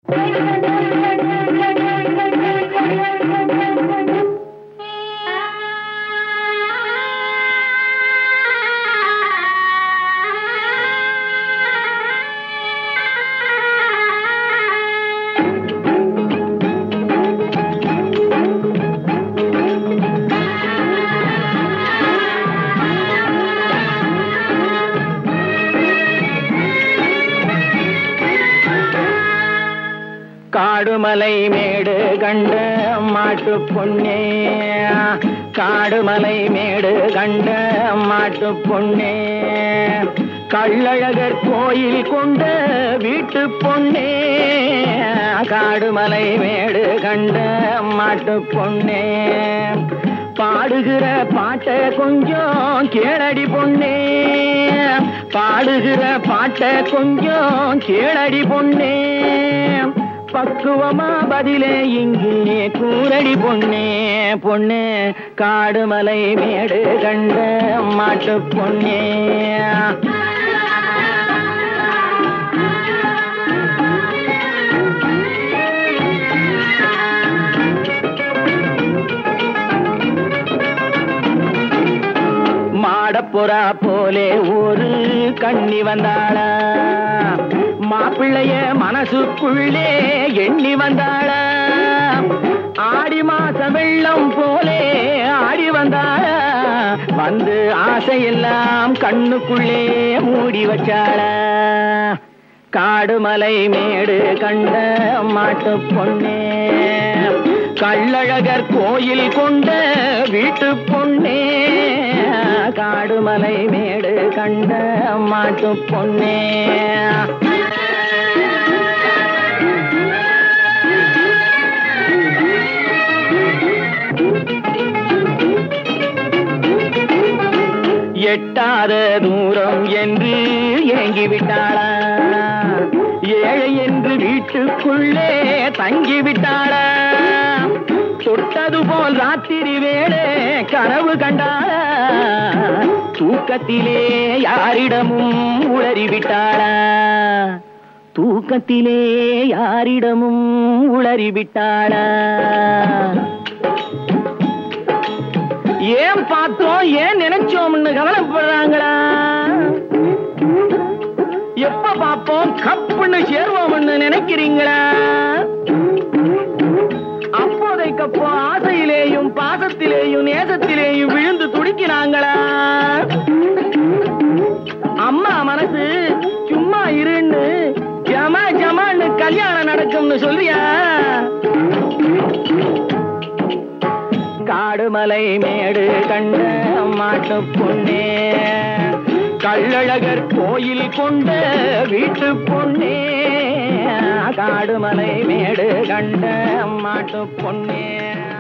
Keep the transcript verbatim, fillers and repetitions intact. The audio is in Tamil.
காடுமலை மேடு கண்ட மாட்டு பொன்னே, காடுமலை மேடு கண்ட மாட்டு பொன்னே, கள்ளழகர் கோயில் கொண்ட வீட்டு பொன்னே, காடுமலை மேடு கண்ட மாட்டு பொன்னே, பாடுகிற பாட்ட கொஞ்சம் கேளடி பொன்னே, பாடுகிற பாட்ட கொஞ்சம் கேளடி பொன்னே, பக்குவமா பதிலே இங்கே கூரடி பொன்னே, பொண்ணே காடுமலை மேடு கண்ட மாட்டு பொன்னே. மாடப்புறா போலே ஒரு கண்ணி வந்தாளா, மாப்பிள்ளைய மனசுக்குள்ளே எண்ணி வந்தாள, ஆடி மாச வெள்ளம் போலே ஆடி வந்தாள, வந்து ஆசையெல்லாம் கண்ணுக்குள்ளே மூடி வச்சாள, காடுமலை மேடு கண்ட மாட்டு பொன்னே, கள்ளழகர் கோயில் கொண்ட வீட்டு பொன்னே, காடுமலை மேடு கண்ட மாட்டு பொன்னே. எட்டாத தூரம் என்று ஏங்கிவிட்டாளா, ஏழை என்று வீட்டுக்குள்ளே தங்கிவிட்டாளா, தொட்டது போல் ராத்திரி வேளை கனவு கண்டாளா, தூக்கத்திலே யாரிடமும் உளறிவிட்டாளா, தூக்கத்திலே யாரிடமும் உளறிவிட்டாளா. ஏன் பார்த்தோம் ஏன் நினைச்சோம்னு கவலைப்படுறாங்களா, எப்ப பார்ப்போம் கப்புன்னு சேர்வோம்னு நினைக்கிறீங்களா, அப்போதைக்கப்போ ஆசையிலேயும் பாசத்திலேயும் நேசத்திலேயும் விழுந்து துடிக்கிறாங்களா, அம்மா மனசு சும்மா இருன்னு ஜமா ஜமான்னு கல்யாணம் நடக்கும்னு சொல்றியா. காடுமலை மேடு கண்ட மாட்டு பொன்னே, கள்ளழகர் கோயில் கொண்ட வீட்டு பொன்னே, காடுமலை மேடு கண்ட மாட்டு பொன்னே.